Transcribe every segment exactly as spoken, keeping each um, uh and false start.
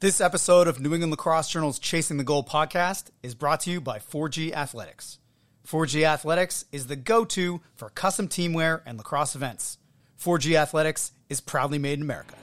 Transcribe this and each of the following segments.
This episode of New England Lacrosse Journal's Chasing the Goal podcast is brought to you by four G Athletics. four G Athletics is the go-to for custom teamwear and lacrosse events. four G Athletics is proudly made in America.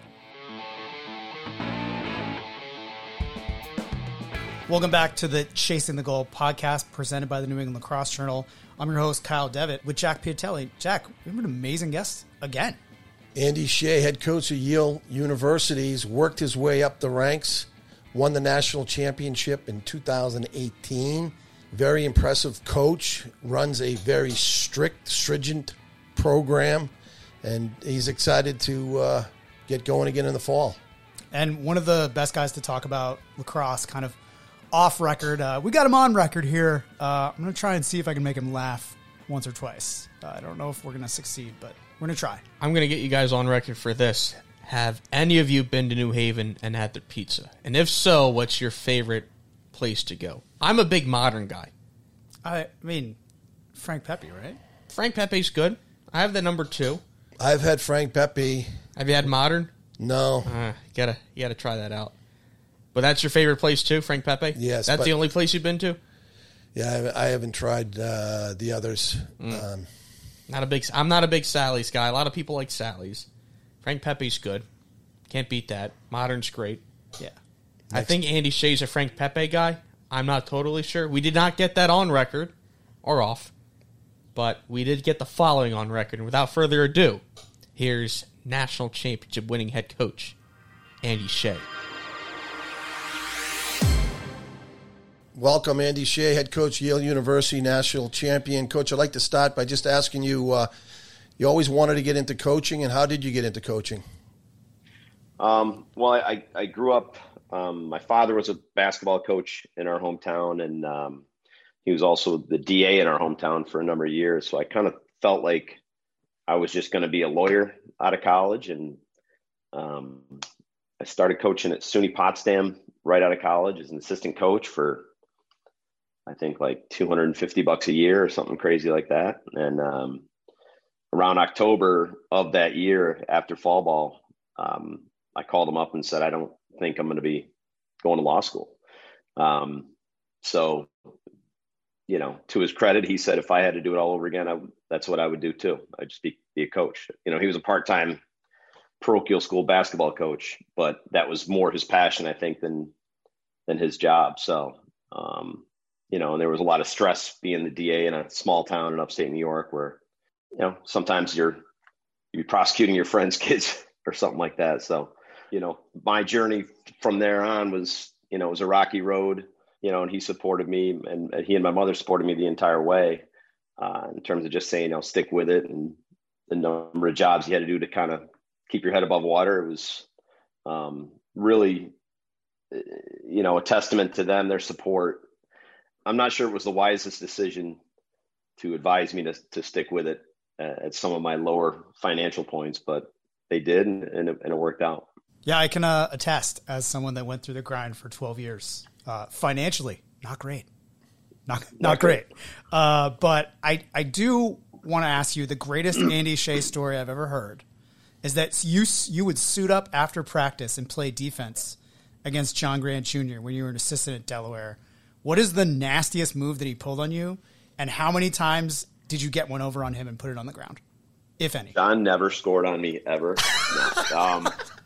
Welcome back to the Chasing the Goal podcast presented by the New England Lacrosse Journal. I'm your host, Kyle Devitt, with Jack Piatelli. Jack, we have an amazing guest again. Andy Shea, head coach of Yale University's, worked his way up the ranks, won the national championship in two thousand eighteen. Very impressive coach, runs a very strict, stringent program, and he's excited to uh, get going again in the fall. And one of the best guys to talk about lacrosse, kind of off record. Uh, we got him on record here. Uh, I'm going to try and see if I can make him laugh once or twice. Uh, I don't know if we're going to succeed, but we're going to try. I'm going to get you guys on record for this. Have any of you been to New Haven and had their pizza? And if so, what's your favorite place to go? I'm a big Modern guy. I mean, Frank Pepe, right? Frank Pepe's good. I have the number two. I've had Frank Pepe. Have you had Modern? No. Uh, you gotta, you gotta try that out. But that's your favorite place too, Frank Pepe? Yes. That's the only place you've been to? Yeah, I, I haven't tried uh, the others. Mm. Um, not a big. I'm not a big Sally's guy. A lot of people like Sally's. Frank Pepe's good. Can't beat that. Modern's great. Yeah. Next. I think Andy Shea's a Frank Pepe guy. I'm not totally sure. We did not get that on record or off, but we did get the following on record. And without further ado, here's national championship winning head coach Andy Shea. Welcome, Andy Shea, head coach, Yale University, national champion. Coach, I'd like to start by just asking you, uh, you always wanted to get into coaching, and how did you get into coaching? Um, well, I, I grew up, um, my father was a basketball coach in our hometown, and um, he was also the D A in our hometown for a number of years. So I kind of felt like I was just going to be a lawyer out of college, and um, I started coaching at SUNY Potsdam right out of college as an assistant coach for I think like two hundred fifty bucks a year or something crazy like that. And um, around October of that year after fall ball, um, I called him up and said, I don't think I'm going to be going to law school. Um, so, you know, to his credit, he said, if I had to do it all over again, I, that's what I would do too. I'd just be, be a coach. You know, he was a part-time parochial school basketball coach, but that was more his passion, I think, than, than his job. So, um, you know, and there was a lot of stress being the D A in a small town in upstate New York where, you know, sometimes you're, you're prosecuting your friends' kids or something like that. So, you know, my journey from there on was, you know, it was a rocky road, you know, and he supported me and, and he and my mother supported me the entire way uh, in terms of just saying, you know, stick with it. And the number of jobs you had to do to kind of keep your head above water. It was um, really, you know, a testament to them, their support. I'm not sure it was the wisest decision to advise me to to stick with it at some of my lower financial points, but they did, and, and, it, and it worked out. Yeah, I can uh, attest as someone that went through the grind for twelve years. Uh, financially, not great. Not not, not great. great. Uh, but I, I do want to ask you, the greatest Andy Shea story I've ever heard is that you you would suit up after practice and play defense against John Grant Junior when you were an assistant at Delaware. What is the nastiest move that he pulled on you, and how many times did you get one over on him and put it on the ground, if any? John never scored on me ever. No. Um,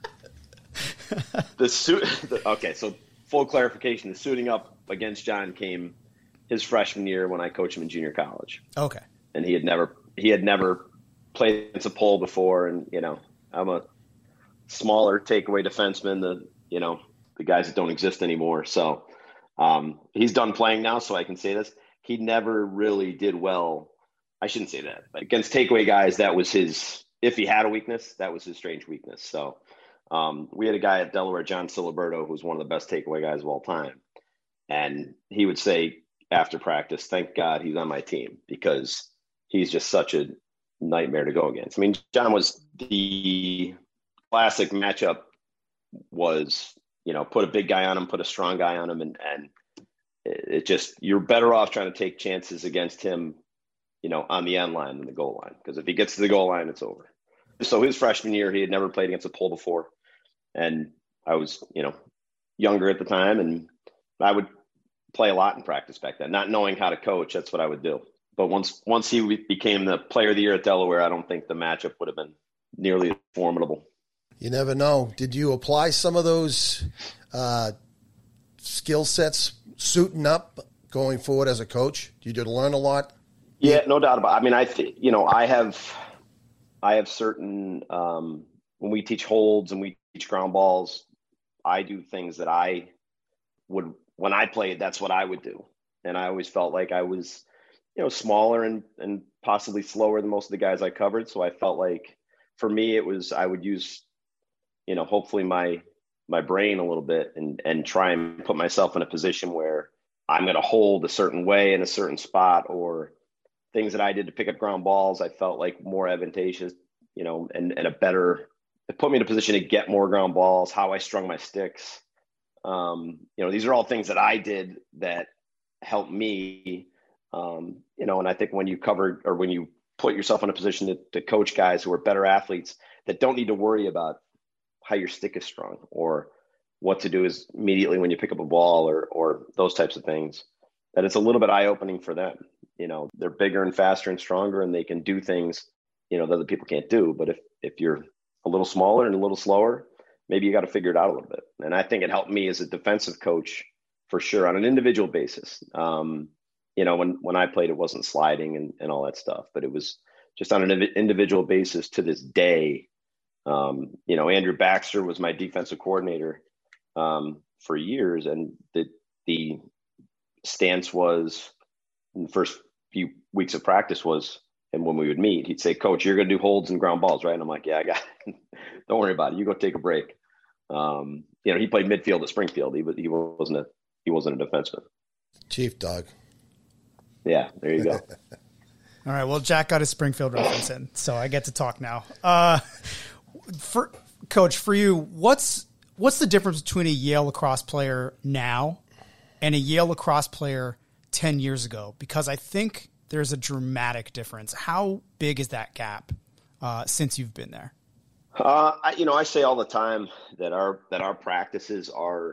the suit. The, okay, so full clarification: the suiting up against John came his freshman year when I coached him in junior college. Okay, and he had never he had never played against a pole before, and you know, I'm a smaller takeaway defenseman. The you know the guys that don't exist anymore. So. Um, he's done playing now, so I can say this. He never really did well. I shouldn't say that. But against takeaway guys, that was his, if he had a weakness, that was his strange weakness. So um, we had a guy at Delaware, John Siliberto, who was one of the best takeaway guys of all time. And he would say after practice, thank God he's on my team because he's just such a nightmare to go against. I mean, John was the classic matchup was, you know, put a big guy on him, put a strong guy on him. And, and it just, you're better off trying to take chances against him, you know, on the end line than the goal line. Because if he gets to the goal line, it's over. So his freshman year, he had never played against a pole before. And I was, you know, younger at the time, and I would play a lot in practice back then, not knowing how to coach. That's what I would do. But once once he became the player of the year at Delaware, I don't think the matchup would have been nearly as formidable. You never know. Did you apply some of those uh, skill sets suiting up going forward as a coach? Did you learn a lot? Yeah, no doubt about it. I mean, I think, you know, I have, I have certain, um, when we teach holds and we teach ground balls, I do things that I would, when I played, that's what I would do. And I always felt like I was, you know, smaller and, and possibly slower than most of the guys I covered. So I felt like for me, it was, I would use, you know, hopefully my, my brain a little bit and, and try and put myself in a position where I'm going to hold a certain way in a certain spot, or things that I did to pick up ground balls, I felt like more advantageous, you know, and, and a better, it put me in a position to get more ground balls, how I strung my sticks. Um, you know, these are all things that I did that helped me, um, you know, and I think when you cover, or when you put yourself in a position to, to coach guys who are better athletes that don't need to worry about how your stick is strung or what to do is immediately when you pick up a ball, or, or those types of things, that it's a little bit eye-opening for them. You know, they're bigger and faster and stronger, and they can do things, you know, that other people can't do. But if, if you're a little smaller and a little slower, maybe you got to figure it out a little bit. And I think it helped me as a defensive coach for sure on an individual basis. Um, you know, when, when I played, it wasn't sliding and, and all that stuff, but it was just on an individual basis to this day. Um, you know, Andrew Baxter was my defensive coordinator um, for years. And the, the stance was, in the first few weeks of practice was, and when we would meet, he'd say, "Coach, you're going to do holds and ground balls, right?" And I'm like, "Yeah, I got it. Don't worry about it. You go take a break." Um, you know, he played midfield at Springfield. He was, he wasn't a, he wasn't a defenseman. Chief dog. Yeah, there you go. All right. Well, Jack got his Springfield reference in, so I get to talk now. Uh, for Coach, for you, what's what's the difference between a Yale lacrosse player now and a Yale lacrosse player ten years ago? Because I think there's a dramatic difference. How big is that gap uh, since you've been there? Uh, I, you know, I say all the time that our that our practices are.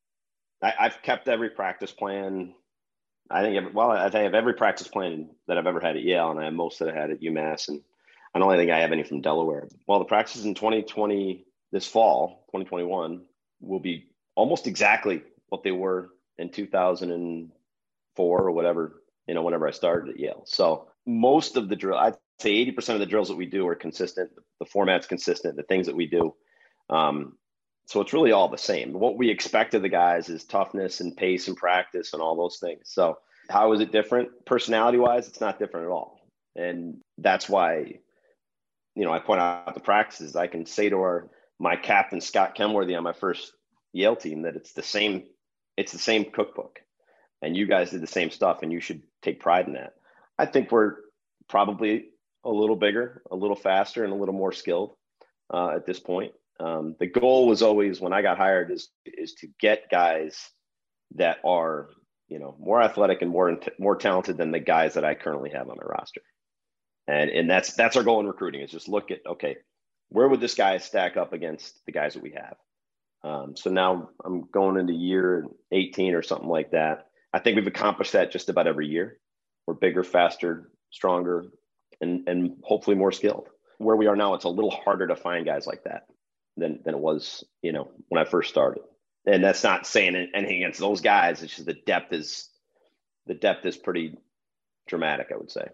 I, I've kept every practice plan. I think, every, well, I think I have every practice plan that I've ever had at Yale, and I have most that I had at UMass, and I don't think I have any from Delaware. Well, the practices in twenty twenty, this fall, twenty twenty-one, will be almost exactly what they were in two thousand four or whatever, you know, whenever I started at Yale. So most of the drill, I'd say eighty percent of the drills that we do are consistent. The format's consistent, the things that we do. Um, so it's really all the same. What we expect of the guys is toughness and pace and practice and all those things. So how is it different? Personality wise, it's not different at all. And that's why, you know, I point out the practices. I can say to our, my captain, Scott Kenworthy, on my first Yale team, that it's the same, it's the same cookbook. And you guys did the same stuff, and you should take pride in that. I think we're probably a little bigger, a little faster, and a little more skilled uh, at this point. Um, the goal was always, when I got hired, is is to get guys that are, you know, more athletic and more more talented than the guys that I currently have on my roster. And and that's that's our goal in recruiting, is just look at, okay, where would this guy stack up against the guys that we have? Um, so now I'm going into year eighteen or something like that. I think we've accomplished that just about every year. We're bigger, faster, stronger, and and hopefully more skilled. Where we are now, it's a little harder to find guys like that than than it was, you know, when I first started. And that's not saying anything against those guys. It's just the depth is the depth is pretty dramatic, I would say.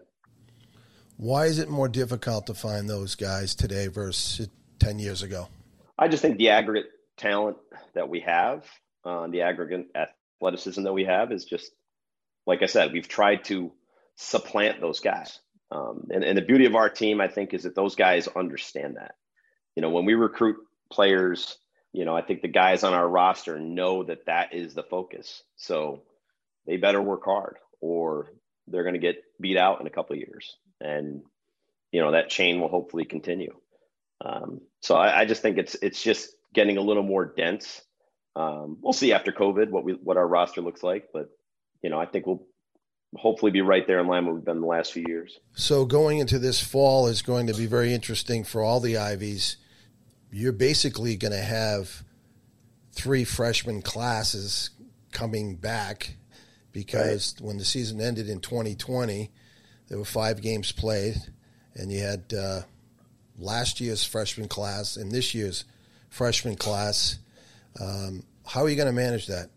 Why is it more difficult to find those guys today versus ten years ago? I just think the aggregate talent that we have, uh, the aggregate athleticism that we have is just, like I said, we've tried to supplant those guys. Um, and, and the beauty of our team, I think, is that those guys understand that. You know, when we recruit players, you know, I think the guys on our roster know that that is the focus. So they better work hard, or they're going to get beat out in a couple of years. And, you know, that chain will hopefully continue. Um, so I, I just think it's it's just getting a little more dense. Um, we'll see after COVID what we what our roster looks like. But, you know, I think we'll hopefully be right there in line with we've been the last few years. So going into this fall is going to be very interesting for all the Ivies. You're basically going to have three freshman classes coming back because right. when the season ended in twenty twenty, there were five games played, and you had uh, last year's freshman class and this year's freshman class. Um, how are you going to manage that?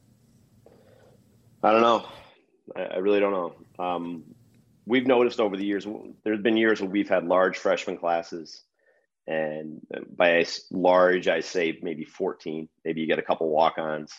I don't know. I, I really don't know. Um, we've noticed over the years, there's been years where we've had large freshman classes. And by large, I say maybe fourteen. Maybe you get a couple walk-ons.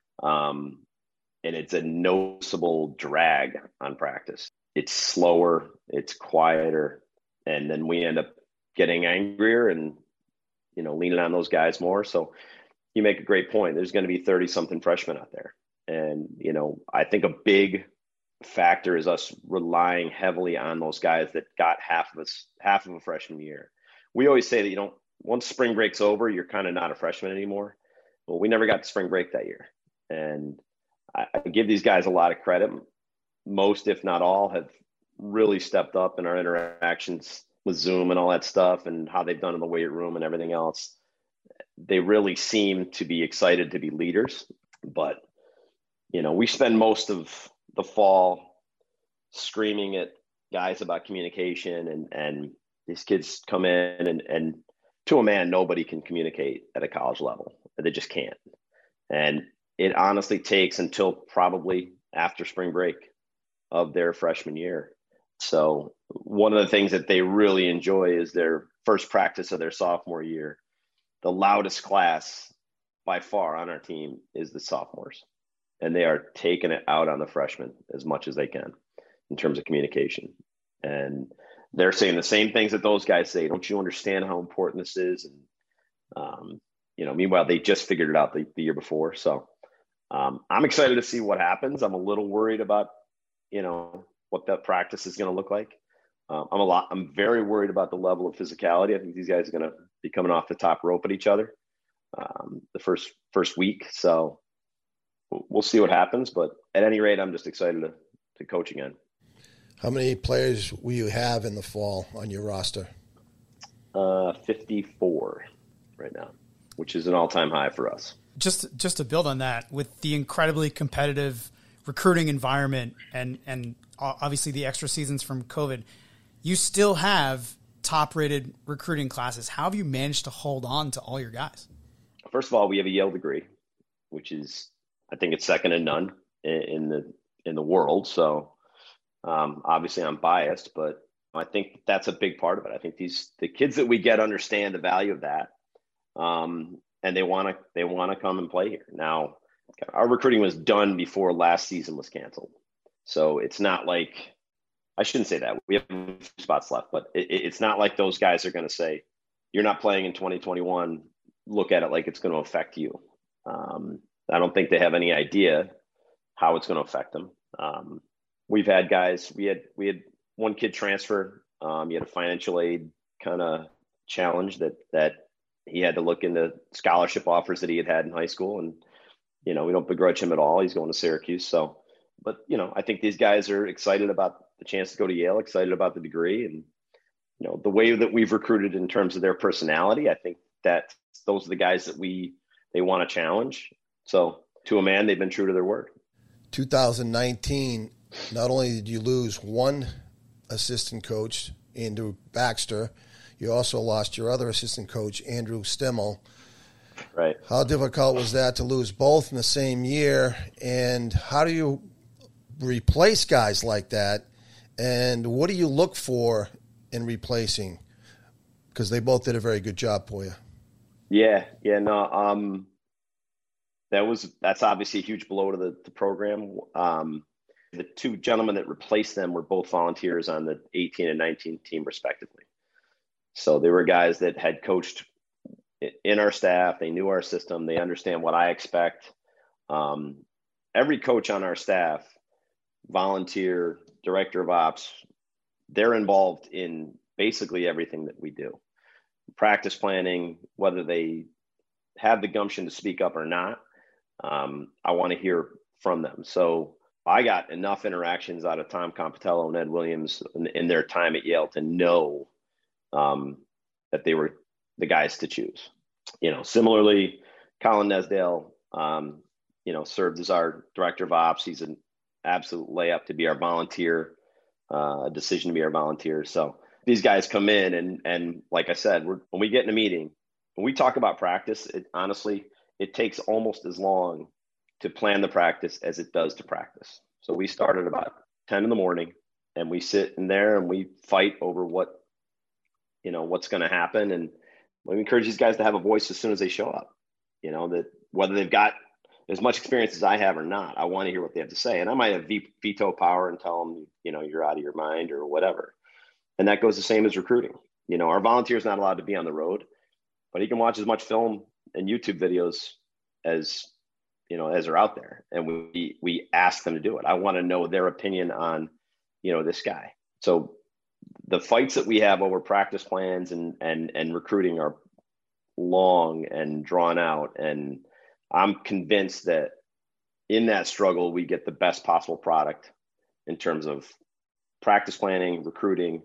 Um, and it's a noticeable drag on practice. It's slower, it's quieter, and then we end up getting angrier and, you know, leaning on those guys more. So you make a great point. There's going to be thirty-something freshmen out there. And, you know, I think a big factor is us relying heavily on those guys that got half of us, half of a freshman year. We always say that you don't, once spring break's over, you're kind of not a freshman anymore. Well, we never got to spring break that year. And I, I give these guys a lot of credit. Most, if not all, have really stepped up in our interactions with Zoom and all that stuff and how they've done in the weight room and everything else. They really seem to be excited to be leaders. But, you know, we spend most of the fall screaming at guys about communication and, and, these kids come in and, and to a man, nobody can communicate at a college level. They just can't. And it honestly takes until probably after spring break of their freshman year. So one of the things that they really enjoy is their first practice of their sophomore year. The loudest class by far on our team is the sophomores. And they are taking it out on the freshmen as much as they can in terms of communication. And they're saying the same things that those guys say. Don't you understand how important this is? And, um, you know, meanwhile, they just figured it out the, the year before. So um, I'm excited to see what happens. I'm a little worried about, you know, what that practice is going to look like. Um, I'm a lot, I'm very worried about the level of physicality. I think these guys are going to be coming off the top rope at each other um, the first, first week. So we'll see what happens, but at any rate, I'm just excited to, to coach again. How many players will you have in the fall on your roster? Uh, fifty-four right now, which is an all-time high for us. Just just to build on that, with the incredibly competitive recruiting environment and, and obviously the extra seasons from COVID, you still have top-rated recruiting classes. How have you managed to hold on to all your guys? First of all, we have a Yale degree, which is, I think it's second to none in, in the in the world. So Um, obviously I'm biased, but I think that's a big part of it. I think these, the kids that we get understand the value of that. Um, and they want to, they want to come and play here. Now, our recruiting was done before last season was canceled. So it's not like, I shouldn't say that, we have a few spots left, but it, it's not like those guys are going to say, you're not playing in twenty twenty-one. Look at it like it's going to affect you. Um, I don't think they have any idea how it's going to affect them. Um, We've had guys, we had we had one kid transfer. Um, he had a financial aid kind of challenge that that he had to look into scholarship offers that he had had in high school. And, you know, we don't begrudge him at all. He's going to Syracuse. So, but, you know, I think these guys are excited about the chance to go to Yale, excited about the degree. And, you know, the way that we've recruited in terms of their personality, I think that those are the guys that we, they want to challenge. So to a man, they've been true to their word. two thousand nineteen, not only did you lose one assistant coach, Andrew Baxter, you also lost your other assistant coach, Andrew Stimmel. Right. How difficult was that to lose both in the same year? And how do you replace guys like that? And what do you look for in replacing? Because they both did a very good job for you. Yeah. Yeah. No, um, that was, that's obviously a huge blow to the, the program. Um, The two gentlemen that replaced them were both volunteers on the eighteen and nineteen team, respectively. So they were guys that had coached in our staff. They knew our system. They understand what I expect. Um, every coach on our staff, volunteer, director of ops, they're involved in basically everything that we do. Practice planning, whether they have the gumption to speak up or not, um, I want to hear from them. So I got enough interactions out of Tom Compitello and Ed Williams in, in their time at Yale to know um, that they were the guys to choose. You know, similarly, Colin Nesdale, um, you know, served as our director of ops. He's an absolute layup to be our volunteer, uh, a decision to be our volunteer. So these guys come in and, and like I said, we're, when we get in a meeting, when we talk about practice, it, honestly, it takes almost as long to plan the practice as it does to practice. So we start at about ten in the morning and we sit in there and we fight over what, you know, what's going to happen. And we encourage these guys to have a voice as soon as they show up, you know, that whether they've got as much experience as I have or not, I want to hear what they have to say. And I might have veto power and tell them, you know, you're out of your mind or whatever. And that goes the same as recruiting. You know, our volunteer is not allowed to be on the road, but he can watch as much film and YouTube videos as, you know, as are out there. And we, we ask them to do it. I want to know their opinion on, you know, this guy. So the fights that we have over practice plans and, and, and recruiting are long and drawn out. And I'm convinced that in that struggle, we get the best possible product in terms of practice planning, recruiting,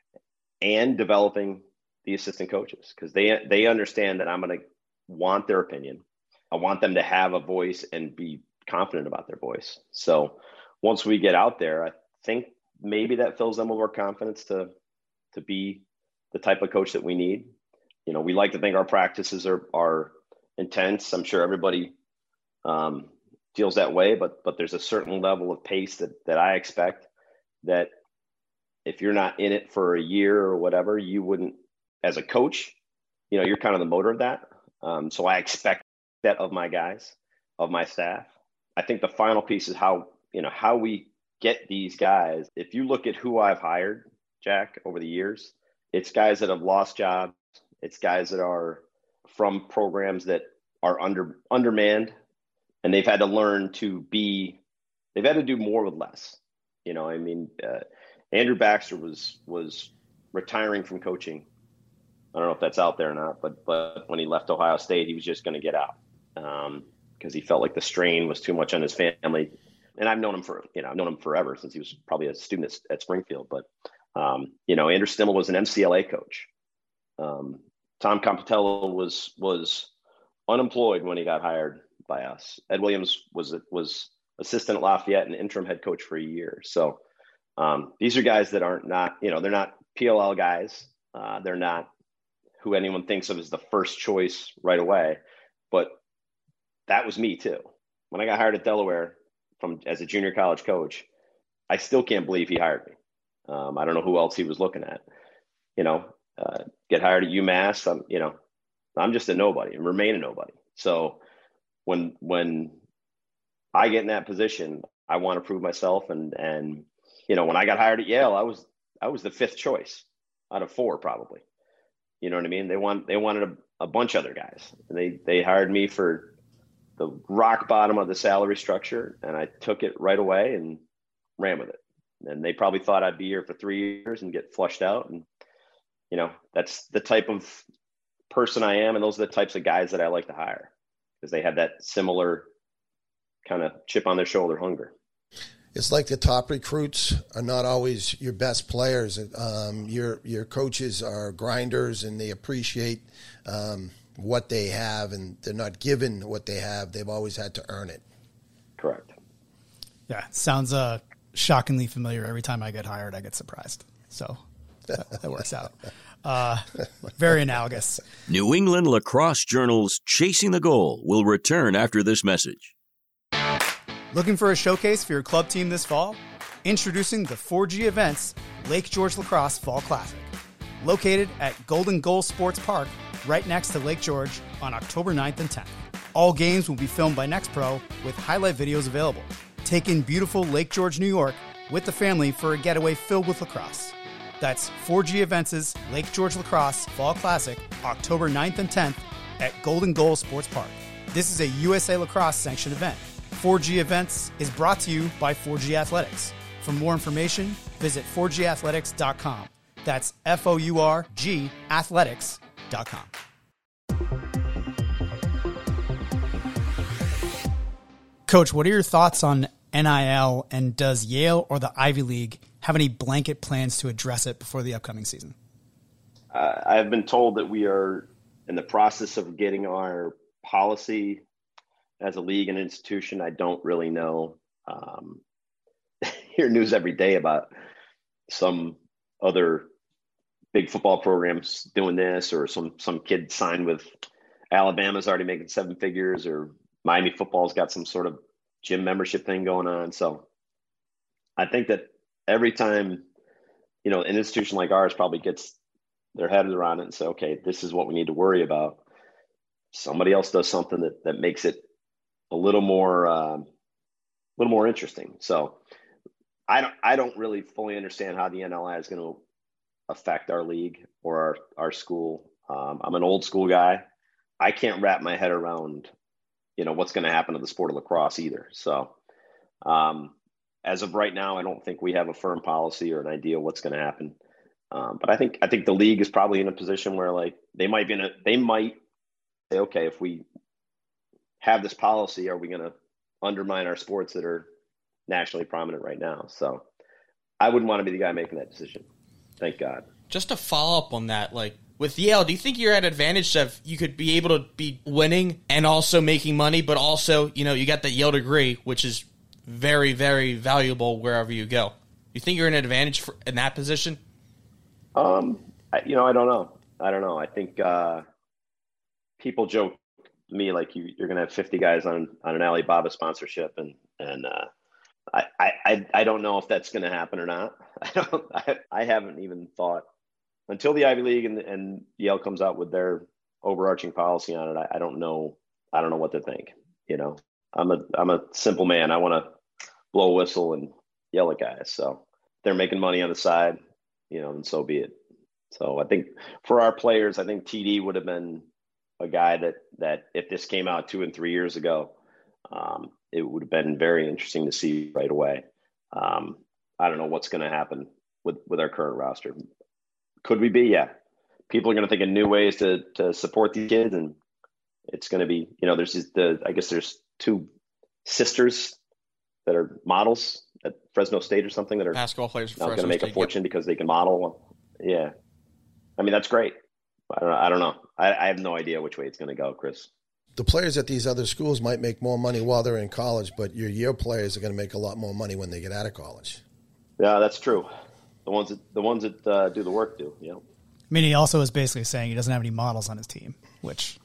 and developing the assistant coaches, because they, they understand that I'm going to want their opinion. I want them to have a voice and be confident about their voice. So once we get out there, I think maybe that fills them with more confidence to, to be the type of coach that we need. You know, we like to think our practices are, are intense. I'm sure everybody um, feels that way, but, but there's a certain level of pace that, that I expect that if you're not in it for a year or whatever, you wouldn't, as a coach, you know, you're kind of the motor of that. Um, so I expect that of my guys, of my staff. I think the final piece is how, you know, how we get these guys. If you look at who I've hired, Jack, over the years, it's guys that have lost jobs. It's guys that are from programs that are under undermanned, and they've had to learn to be, they've had to do more with less. You know, I mean, uh, Andrew Baxter was, was retiring from coaching. I don't know if that's out there or not, but, but when he left Ohio State, he was just going to get out um, because he felt like the strain was too much on his family. And I've known him for, you know, I've known him forever since he was probably a student at, at Springfield. But, um, you know, Andrew Stimmel was an M C L A coach. Um, Tom Compitello was, was unemployed when he got hired by us. Ed Williams was, was assistant at Lafayette and interim head coach for a year. So um, these are guys that aren't not, you know, they're not P L L guys. Uh, they're not who anyone thinks of as the first choice right away. But that was me too. When I got hired at Delaware from as a junior college coach, I still can't believe he hired me. Um, I don't know who else he was looking at. You know, uh, get hired at UMass. I'm, you know, I'm just a nobody and remain a nobody. So when when I get in that position, I want to prove myself. And and you know, when I got hired at Yale, I was I was the fifth choice out of four probably. You know what I mean? They want they wanted a, a bunch of other guys. And they they hired me for the rock bottom of the salary structure, and I took it right away and ran with it. And they probably thought I'd be here for three years and get flushed out. And you know, that's the type of person I am, and those are the types of guys that I like to hire because they have that similar kind of chip on their shoulder hunger. It's like the top recruits are not always your best players. Um, your your coaches are grinders, and they appreciate um, what they have, and they're not given what they have. They've always had to earn it. Correct. Yeah, sounds uh, shockingly familiar. Every time I get hired, I get surprised. So that, that works out. Uh, very analogous. New England Lacrosse Journal's Chasing the Goal will return after this message. Looking for a showcase for your club team this fall? Introducing the four G Events Lake George Lacrosse Fall Classic. Located at Golden Goal Sports Park, right next to Lake George on October ninth and tenth. All games will be filmed by NextPro with highlight videos available. Take in beautiful Lake George, New York with the family for a getaway filled with lacrosse. That's four G Events' Lake George Lacrosse Fall Classic, October ninth and tenth at Golden Goal Sports Park. This is a U S A Lacrosse sanctioned event. four G Events is brought to you by four G Athletics. For more information, visit four G athletics dot com. That's F O U R G athletics dot com. Coach, what are your thoughts on N I L, and does Yale or the Ivy League have any blanket plans to address it before the upcoming season? Uh, I've been told that we are in the process of getting our policy as a league and institution, I don't really know. Um, hear news every day about some other big football programs doing this, or some some kid signed with Alabama's already making seven figures, or Miami football's got some sort of gym membership thing going on. So I think that every time, you know, an institution like ours probably gets their head around it and say, okay, this is what we need to worry about, somebody else does something that, that makes it a little more, um, a little more interesting. So I don't, I don't really fully understand how the N L I is going to affect our league or our, our school. Um, I'm an old school guy. I can't wrap my head around, you know, what's going to happen to the sport of lacrosse either. So um, as of right now, I don't think we have a firm policy or an idea what's going to happen. Um, but I think, I think the league is probably in a position where like they might be in a, they might say, okay, if we have this policy, are we going to undermine our sports that are nationally prominent right now? So I wouldn't want to be the guy making that decision. Thank God. Just to follow up on that, like with Yale, do you think you're at advantage of you could be able to be winning and also making money, but also, you know, you got the Yale degree, which is very, very valuable wherever you go. You think you're in an advantage for, in that position? Um, I, you know, I don't know. I don't know. I think uh, people joke to me like you, you're going to have fifty guys on on an Alibaba sponsorship, and and uh, I, I I don't know if that's going to happen or not. I don't. I, I haven't even thought until the Ivy League and, and Yale comes out with their overarching policy on it. I, I don't know. I don't know what to think. You know, I'm a I'm a simple man. I want to blow a whistle and yell at guys. So they're making money on the side, you know, and so be it. So I think for our players, I think T D would have been a guy that that if this came out two and three years ago, um, it would have been very interesting to see right away. Um, I don't know what's going to happen with, with our current roster. Could we be? Yeah. People are going to think of new ways to to support these kids, and it's going to be, you know, there's the I guess there's two sisters that are models at Fresno State or something that are basketball players now going to make a fortune yep. because they can model. Yeah. I mean, that's great. I don't know. I don't know. I, I have no idea which way it's going to go, Chris. The players at these other schools might make more money while they're in college, but your Yale players are going to make a lot more money when they get out of college. Yeah, that's true. The ones that the ones that uh, do the work do. You know. I mean, he also is basically saying he doesn't have any models on his team, which,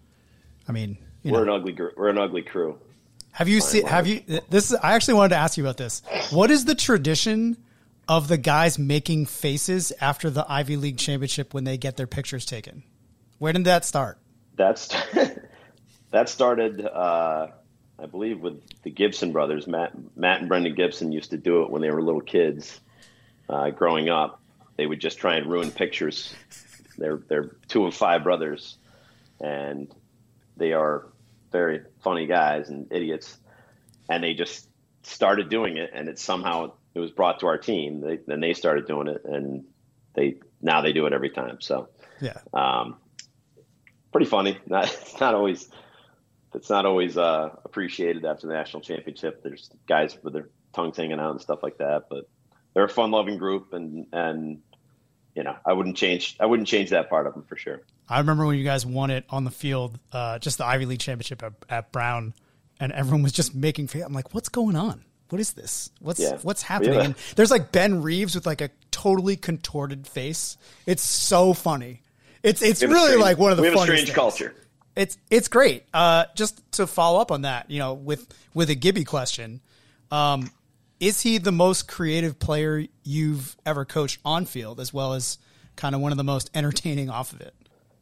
I mean, you we're know. an ugly we're an ugly crew. Have you seen? Have you? This is, I actually wanted to ask you about this. What is the tradition of the guys making faces after the Ivy League championship when they get their pictures taken? Where did that start? That's that started, uh, I believe, with the Gibson brothers. Matt, Matt and Brendan Gibson used to do it when they were little kids, uh, growing up. They would just try and ruin pictures. They're they're two of five brothers, and they are very funny guys and idiots. And they just started doing it, and it somehow it was brought to our team. They, then they started doing it, and they now they do it every time. So yeah, um, pretty funny. Not it's not always it's not always uh, appreciated after the national championship. There's guys with their tongues hanging out and stuff like that, but they're a fun-loving group, and and you know I wouldn't change I wouldn't change that part of them for sure. I remember when you guys won it on the field, uh, just the Ivy League championship at, at Brown, and everyone was just making. I'm like, what's going on? What is this? What's yeah. what's happening? Yeah. And there's like Ben Reeves with like a totally contorted face. It's so funny. It's it's really strange, like one of the we have funniest a strange things. culture. It's it's great. Uh, just to follow up on that, you know, with with a Gibby question, um, is he the most creative player you've ever coached on field, as well as kind of one of the most entertaining off of it?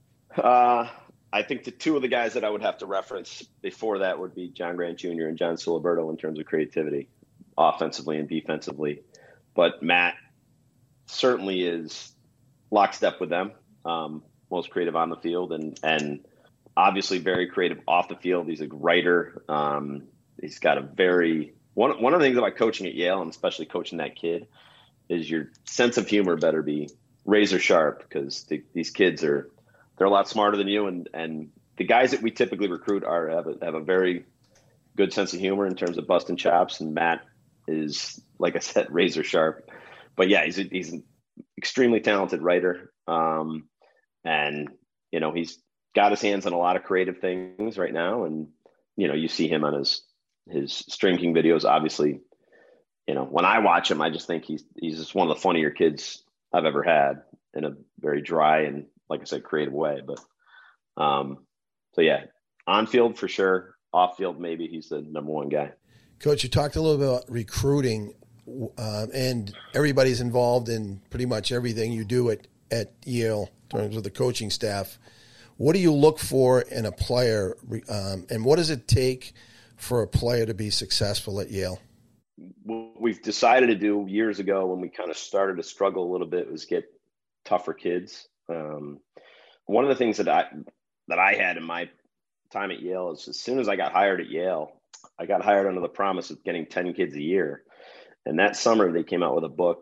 Uh, I think the two of the guys that I would have to reference before that would be John Grant Junior and John Siliberto in terms of creativity, offensively and defensively. But Matt certainly is lockstep with them, um, most creative on the field, and and obviously very creative off the field. He's a writer. Um, he's got a very one. One of the things about coaching at Yale, and especially coaching that kid, is your sense of humor better be razor sharp, because the, these kids are. They're a lot smarter than you, and, and the guys that we typically recruit are have a, have a very good sense of humor in terms of busting chops. And Matt is, like I said, razor sharp. But yeah, he's a, he's an extremely talented writer, um, and you know he's got his hands on a lot of creative things right now. And you know, you see him on his, his String King videos. Obviously, you know, when I watch him, I just think he's, he's just one of the funnier kids I've ever had in a very dry and, like I said, creative way. But, um, so yeah, on field for sure, off field, maybe he's the number one guy. Coach, you talked a little bit about recruiting, uh, and everybody's involved in pretty much everything you do at, at Yale in terms of the coaching staff. What do you look for in a player, um, and what does it take for a player to be successful at Yale? What we've decided to do years ago when we kind of started to struggle a little bit was get tougher kids. Um, one of the things that I that I had in my time at Yale is as soon as I got hired at Yale, I got hired under the promise of getting ten kids a year. And that summer they came out with a book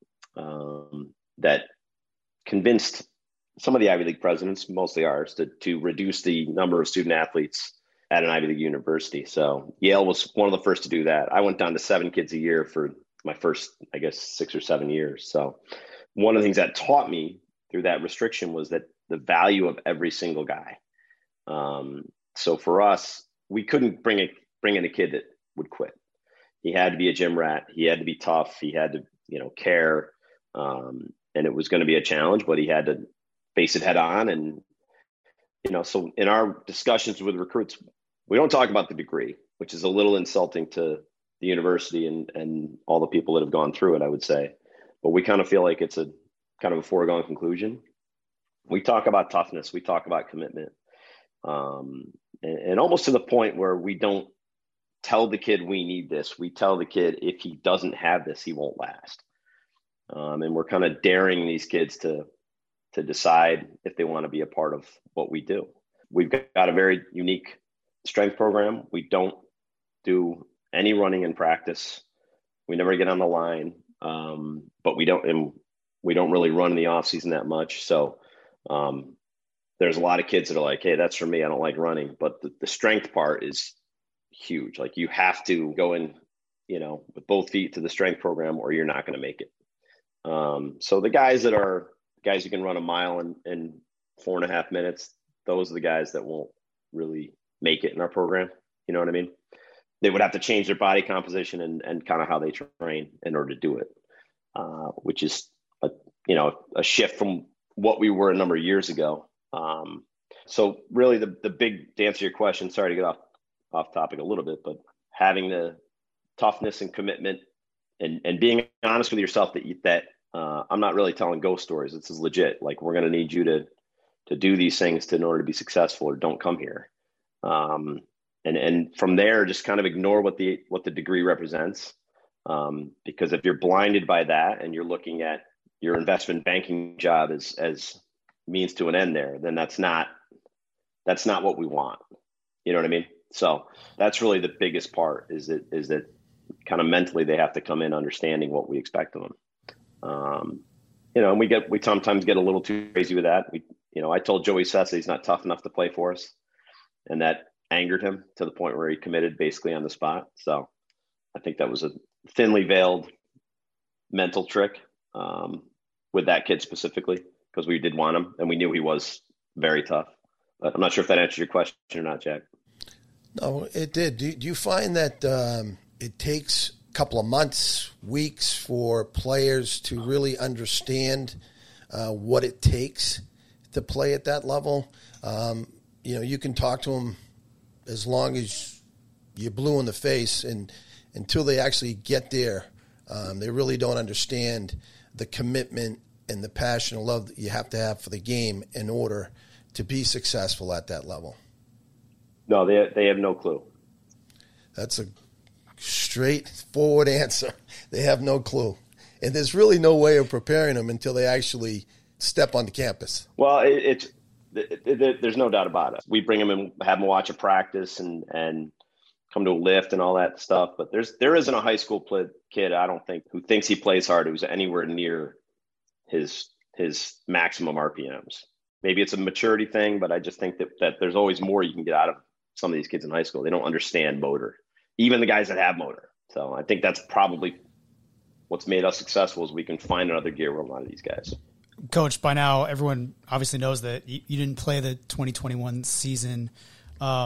um, that convinced some of the Ivy League presidents, mostly ours, to, to reduce the number of student athletes at an Ivy League university. So Yale was one of the first to do that. I went down to seven kids a year for my first, I guess, six or seven years. So one of the things that taught me through that restriction was that the value of every single guy. Um, so for us, we couldn't bring a, bring in a kid that would quit. He had to be a gym rat. He had to be tough. He had to, you know, care. Um, and it was going to be a challenge, but he had to face it head on. And, you know, so in our discussions with recruits, we don't talk about the degree, which is a little insulting to the university and, and all the people that have gone through it, I would say. But we kind of feel like it's a kind of a foregone conclusion. We talk about toughness. We talk about commitment. Um, and, and almost to the point where we don't tell the kid we need this. We tell the kid if he doesn't have this, he won't last. Um, and we're kind of daring these kids to to decide if they want to be a part of what we do. We've got a very unique strength program. We don't do any running in practice. We never get on the line, um, but we don't and we don't really run in the off season that much. So um, there's a lot of kids that are like, hey, that's for me. I don't like running. But the, the strength part is huge. Like you have to go in, you know, with both feet to the strength program or you're not going to make it. Um, so the guys that are guys who can run a mile in, in four and a half minutes, those are the guys that won't really make it in our program. You know what I mean? They would have to change their body composition and, and kind of how they train in order to do it, uh, which is, a, you know, a shift from what we were a number of years ago. Um, so really the, the big, to answer your question, sorry to get off, off topic a little bit, but having the toughness and commitment and, and being honest with yourself that, you, that uh, I'm not really telling ghost stories. This is legit. Like, we're going to need you to, to do these things to, in order to be successful, or don't come here. Um, and, and from there, just kind of ignore what the, what the degree represents. Um, because if you're blinded by that and you're looking at your investment banking job as, as means to an end there, then that's not, that's not what we want. You know what I mean? So that's really the biggest part, is that, is that kind of mentally they have to come in understanding what we expect of them. Um, you know, and we get, we sometimes get a little too crazy with that. We, you know, I told Joey Sessa he's not tough enough to play for us, and that angered him to the point where he committed basically on the spot. So I think that was a thinly veiled mental trick um, with that kid specifically, because we did want him and we knew he was very tough. But I'm not sure if that answers your question or not, Jack. No, it did. Do, do you find that um, it takes a couple of months, weeks for players to really understand uh, what it takes to play at that level? Um, you know, you can talk to them as long as you're blue in the face, and until they actually get there, um, they really don't understand the commitment and the passion and love that you have to have for the game in order to be successful at that level. No, they they have no clue. That's a straightforward answer. They have no clue. And there's really no way of preparing them until they actually step on the campus. Well, it, it's it, it, there's no doubt about it. We bring them and have them watch a practice and, and come to a lift and all that stuff. But there's there isn't a high school play, kid, I don't think, who thinks he plays hard, who's anywhere near his his maximum R P Ms. Maybe it's a maturity thing, but I just think that, that there's always more you can get out of some of these kids in high school. They don't understand motor, even the guys that have motor. So I think that's probably what's made us successful, is we can find another gear with a lot of these guys. Coach, by now everyone obviously knows that you, you didn't play the twenty twenty-one season. Um,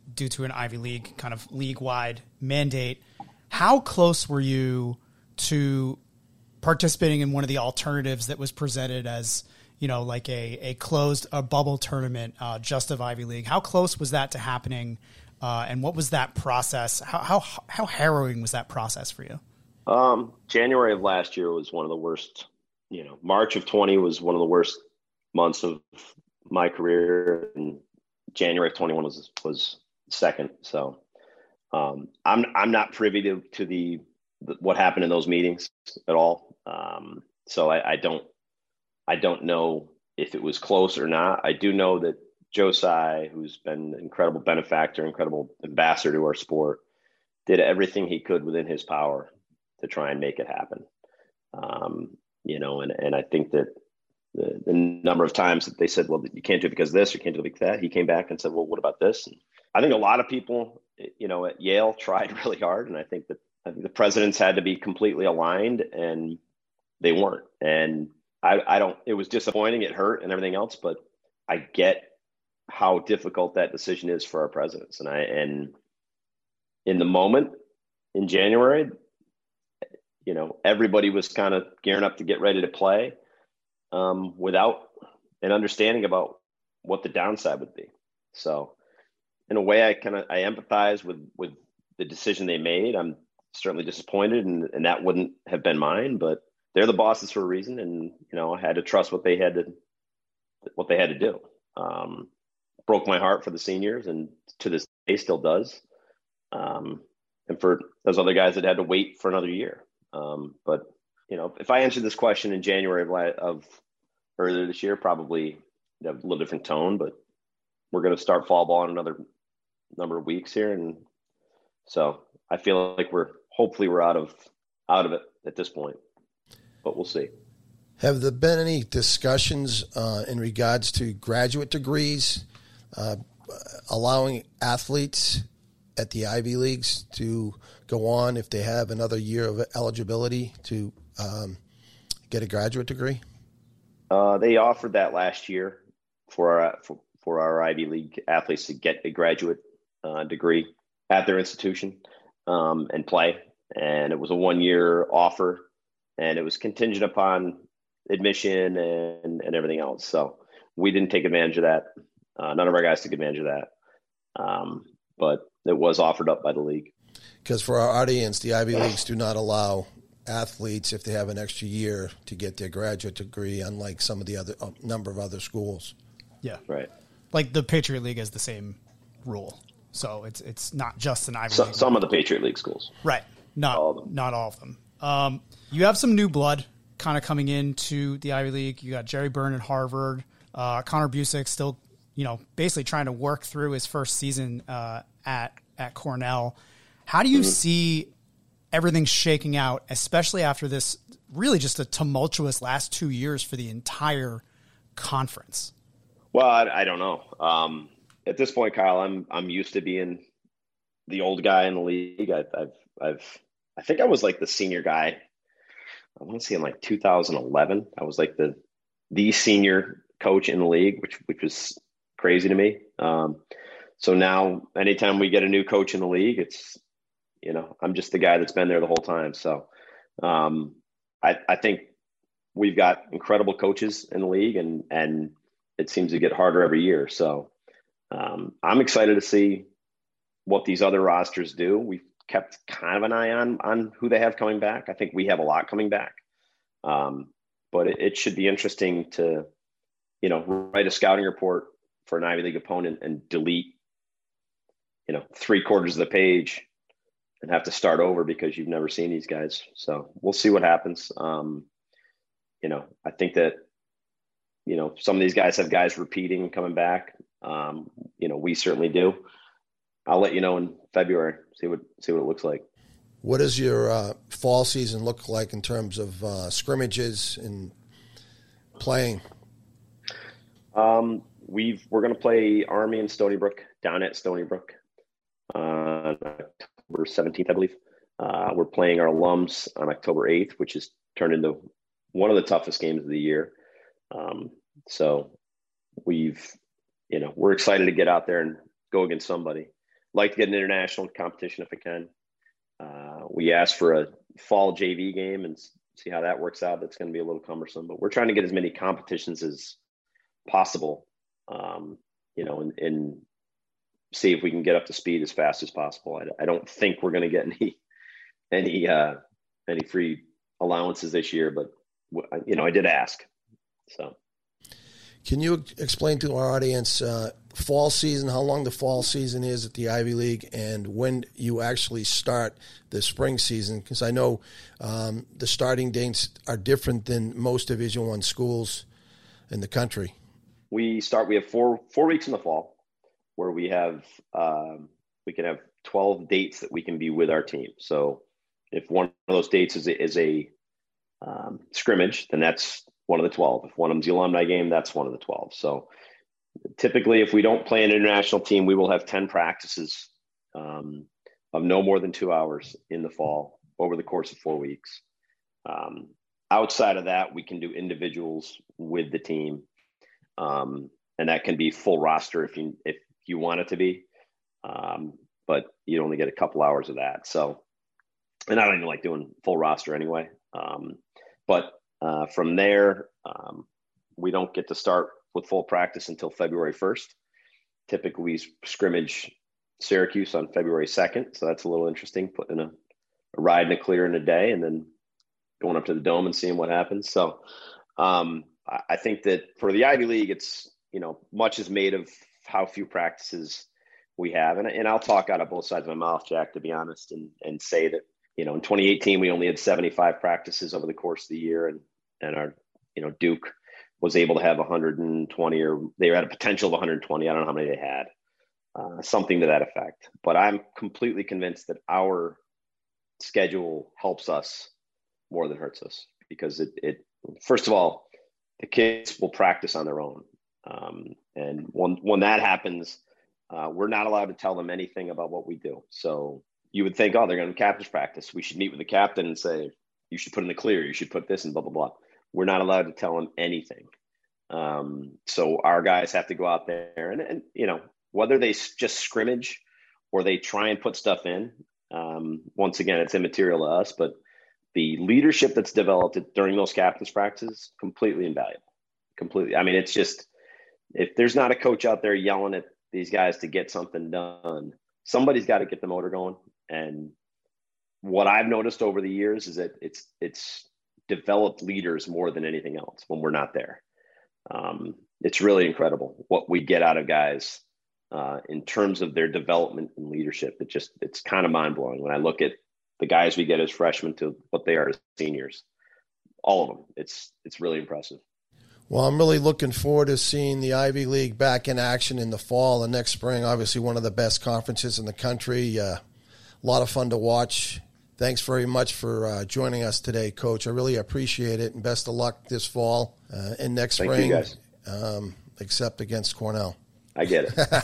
due to an Ivy League kind of league-wide mandate. How close were you to participating in one of the alternatives that was presented as, you know, like a, a closed, a bubble tournament, uh, just of Ivy League? How close was that to happening? Uh, and what was that process? How, how, how harrowing was that process for you? Um, January of last year was one of the worst, you know, March of twenty was one of the worst months of my career, and January of twenty-one was, was second. So, um, I'm, I'm not privy to, to the, the, what happened in those meetings at all. Um, so I, I don't, I don't know if it was close or not. I do know that Joe Tsai, who's been an incredible benefactor, incredible ambassador to our sport, did everything he could within his power to try and make it happen. Um, you know, and, and I think that the, the number of times that they said, well, you can't do it because of this, or you can't do it because of that, he came back and said, well, what about this? And I think a lot of people, you know, at Yale tried really hard. And I think that I think the presidents had to be completely aligned, and they weren't. And I, I don't, it was disappointing. It hurt and everything else, but I get how difficult that decision is for our presidents. And I, and in the moment in January, you know, everybody was kind of gearing up to get ready to play, um, without an understanding about what the downside would be. So in a way, I kind of, I empathize with, with the decision they made. I'm certainly disappointed, and, and that wouldn't have been mine, but they're the bosses for a reason. And, you know, I had to trust what they had to, what they had to do. Um, broke my heart for the seniors, and to this day still does. Um, and for those other guys that had to wait for another year. Um, but, you know, if I answered this question in January of, of earlier this year, probably have a little different tone, but we're going to start fall ball in another number of weeks here. And so I feel like we're, hopefully we're out of, out of it at this point, but we'll see. Have there been any discussions uh, in regards to graduate degrees, uh, allowing athletes at the Ivy Leagues to go on if they have another year of eligibility to um, get a graduate degree? Uh, they offered that last year for our, for, for our Ivy League athletes to get a graduate uh, degree at their institution um, and play. And it was a one-year offer, and it was contingent upon admission and, and everything else. So we didn't take advantage of that. Uh, none of our guys took advantage of that. Um, but it was offered up by the league. Because for our audience, the Ivy Leagues do not allow athletes, if they have an extra year, to get their graduate degree, unlike some of the other a number of other schools. Yeah. Right. Like the Patriot League has the same rule. So it's it's not just an Ivy So, League. some of the Patriot League schools. Right. Not all of them. Not all of them. Um, you have some new blood kind of coming into the Ivy League. You got Jerry Byrne at Harvard, uh, Connor Busick still, you know, basically trying to work through his first season uh, at at Cornell. How do you mm-hmm. see everything shaking out, especially after this really just a tumultuous last two years for the entire conference? Well, I, I don't know. Um, at this point, Kyle, I'm I'm used to being the old guy in the league. I, I've I've I think I was like the senior guy. I want to say in like two thousand eleven. I was like the the senior coach in the league, which which was crazy to me. Um, so now, anytime we get a new coach in the league, it's you know I'm just the guy that's been there the whole time. So um, I I think we've got incredible coaches in the league, and and it seems to get harder every year. So um, I'm excited to see what these other rosters do. We've kept kind of an eye on on who they have coming back. I think we have a lot coming back. Um, but it, it should be interesting to, you know, write a scouting report for an Ivy League opponent and delete, you know, three quarters of the page and have to start over because you've never seen these guys. So we'll see what happens. Um, you know, I think that, you know, some of these guys have guys repeating and coming back. Um, you know, we certainly do. I'll let you know in February, see what, see what it looks like. What does your uh, fall season look like in terms of uh, scrimmages and playing? Um, we've, we're going to play Army and Stony Brook down at Stony Brook on October seventeenth, I believe. Uh, we're playing our alums on October eighth, which has turned into one of the toughest games of the year. Um, so we've, you know, we're excited to get out there and go against somebody. like to get an international competition if I can. Uh, we asked for a fall J V game and see how that works out. That's going to be a little cumbersome, but we're trying to get as many competitions as possible, um, you know, and, and see if we can get up to speed as fast as possible. I, I don't think we're going to get any, any, uh, any free allowances this year, but you know, I did ask. So can you explain to our audience, uh, fall season, how long the fall season is at the Ivy League, and when you actually start the spring season? Because I know um, the starting dates are different than most Division One schools in the country. We start. We have four four weeks in the fall, where we have um, we can have twelve dates that we can be with our team. So if one of those dates is a, is a um, scrimmage, then that's one of the twelve. If one of them's the alumni game, that's one of the twelve. So typically, if we don't play an international team, we will have ten practices um, of no more than two hours in the fall over the course of four weeks. Um, outside of that, we can do individuals with the team, um, and that can be full roster if you if you want it to be. Um, but you only get a couple hours of that. So, and I don't even like doing full roster anyway. Um, but uh, from there, um, we don't get to start with full practice until February first. Typically we scrimmage Syracuse on February second. So that's a little interesting, putting a, a ride and a clear in a day and then going up to the Dome and seeing what happens. So um, I, I think that for the Ivy League, it's, you know, much is made of how few practices we have. And, and I'll talk out of both sides of my mouth, Jack, to be honest, and, and say that, you know, in twenty eighteen, we only had seventy-five practices over the course of the year. And, and our, you know, Duke was able to have one hundred twenty, or they had a potential of one hundred twenty. I don't know how many they had, uh, something to that effect. But I'm completely convinced that our schedule helps us more than hurts us, because it, it first of all, the kids will practice on their own. Um, and when, when that happens, uh, we're not allowed to tell them anything about what we do. So you would think, oh, they're going to captain's practice. We should meet with the captain and say, you should put in the clear, you should put this and blah, blah, blah. We're not allowed to tell them anything. Um, so our guys have to go out there and, and, you know, whether they just scrimmage or they try and put stuff in, um, once again, it's immaterial to us, but the leadership that's developed during those captain's practices, completely invaluable, completely. I mean, it's just, if there's not a coach out there yelling at these guys to get something done, somebody's got to get the motor going. And what I've noticed over the years is that it's, it's, developed leaders more than anything else when we're not there. Um, it's really incredible what we get out of guys uh, in terms of their development and leadership. It just, it's kind of mind blowing when I look at the guys we get as freshmen to what they are as seniors, all of them. It's, it's really impressive. Well, I'm really looking forward to seeing the Ivy League back in action in the fall and next spring. Obviously one of the best conferences in the country. Uh, a lot of fun to watch. Thanks very much for uh, joining us today, Coach. I really appreciate it, and best of luck this fall uh, and next Thank spring, you guys. Um, except against Cornell. I get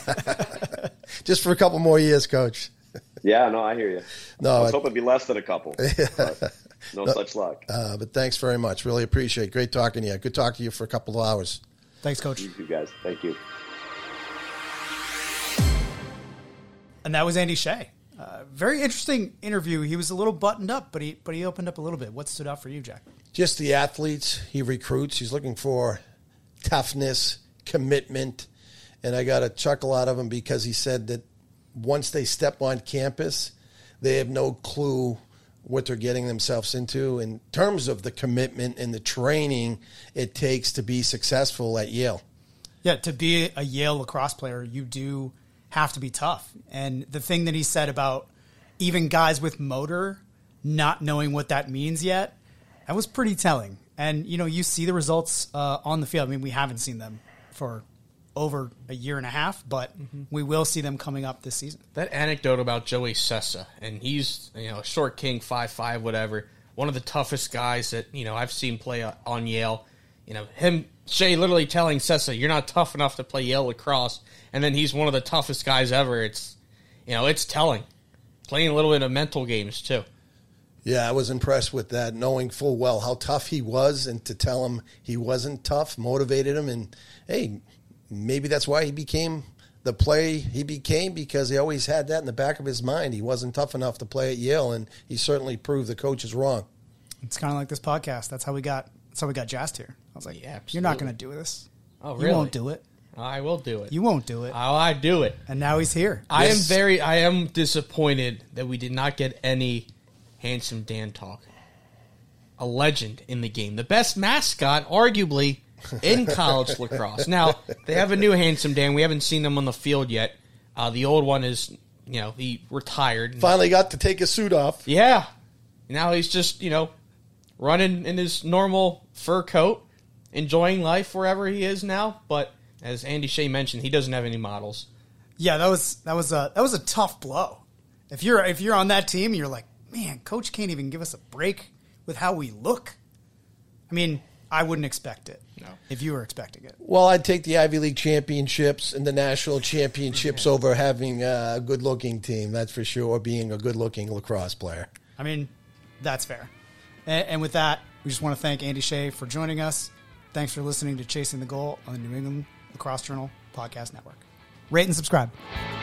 it. Just for a couple more years, Coach. Yeah, no, I hear you. No, I was I, hoping it'd be less than a couple. But no, no such luck. Uh, but thanks very much. Really appreciate it. Great talking to you. Good talking to you for a couple of hours. Thanks, Coach. You too, guys. Thank you. And that was Andy Shea. Uh, very interesting interview. He was a little buttoned up, but he but he opened up a little bit. What stood out for you, Jack? Just the athletes he recruits. He's looking for toughness, commitment, and I got a chuckle out of him because he said that once they step on campus, they have no clue what they're getting themselves into in terms of the commitment and the training it takes to be successful at Yale. Yeah, to be a Yale lacrosse player, you do have to be tough. And the thing that he said about even guys with motor not knowing what that means yet, that was pretty telling. And, you know, you see the results uh, on the field. I mean, we haven't seen them for over a year and a half, but mm-hmm. we will see them coming up this season. That anecdote about Joey Sessa, and he's, you know, a short king, five five, whatever, one of the toughest guys that, you know, I've seen play on Yale. You know, him, Shea literally telling Sessa, you're not tough enough to play Yale lacrosse, and then he's one of the toughest guys ever. It's, you know, it's telling. Playing a little bit of mental games, too. Yeah, I was impressed with that, knowing full well how tough he was, and to tell him he wasn't tough motivated him, and, hey, maybe that's why he became the play he became because he always had that in the back of his mind. He wasn't tough enough to play at Yale, and he certainly proved the coaches wrong. It's kind of like this podcast. That's how we got. That's how we got jazzed here. I was like, Yeah, "You're not absolutely. going to do this. Oh, really? You won't do it. I will do it. You won't do it." Oh, I do it. And now he's here. I am Yes. very, I am disappointed that we did not get any Handsome Dan talk. A legend in the game. The best mascot, arguably, in college lacrosse. Now, they have a new Handsome Dan. We haven't seen him on the field yet. Uh, the old one is, you know, he retired. Finally got to take his suit off. Yeah. Now he's just, you know, running in his normal fur coat, enjoying life wherever he is now. But as Andy Shea mentioned, he doesn't have any models. Yeah, that was that was a that was a tough blow. If you're if you're on that team, you're like, man, coach can't even give us a break with how we look. I mean, I wouldn't expect it. No. If you were expecting it. Well, I'd take the Ivy League championships and the national championships over having a good-looking team, that's for sure, or being a good-looking lacrosse player. I mean, that's fair. And, and with that, we just want to thank Andy Shea for joining us. Thanks for listening to Chasing the Goal on the New England Lacrosse Journal Podcast Network. Rate and subscribe.